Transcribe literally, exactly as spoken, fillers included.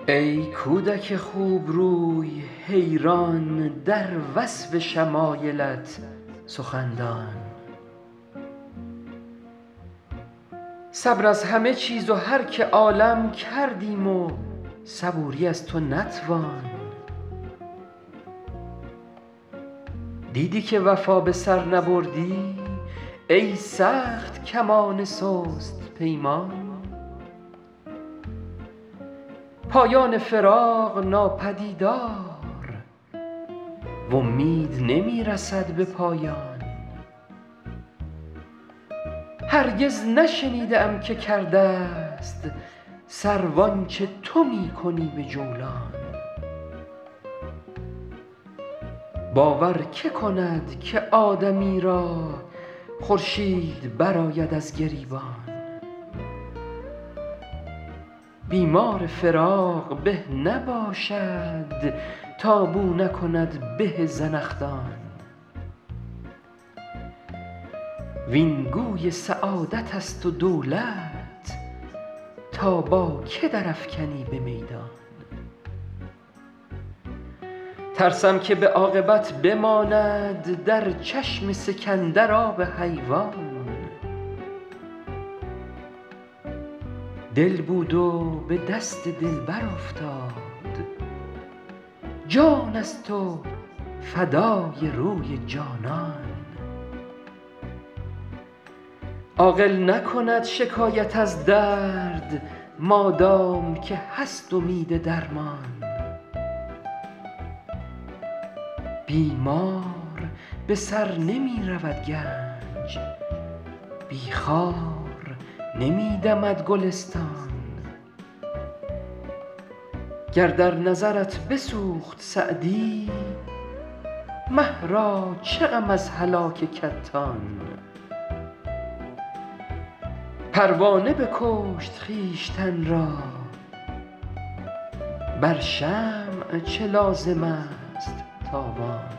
ای کودک خوب روی حیران در وصف شمایلت سخندان. صبر از همه چیز و هر که عالم کردیم و صبوری از تو نتوان. دیدی که وفا به سر نبردی ای سخت کمان سست پیمان. پایان فراق ناپدیدار و امید نمی رسد به پایان. هرگز نشنیده ام که کرده است سرو آنچه تو می کنی به جولان. باور که کند که آدمی را خورشید برآید از گریبان. بیمار فراق به نباشد تا بو نکند به زنخدان. وین گوی سعادت است و دولت تا با که درافکنی به میدان. ترسم که به عاقبت بماند در چشم سکندر آب حیوان. دل بود و به دست دلبر افتاد جان است و فدای روی جانان. عاقل نکند شکایت از درد مادام که هست امید درمان. بیمار به سر نمی رود گنج بی خار نمی دمد گلستان. گر در نظرت بسوخت سعدی مه را چه غم از هلاک کتان. پروانه بکشت خویشتن را بر شمع چه لازم است تاوان.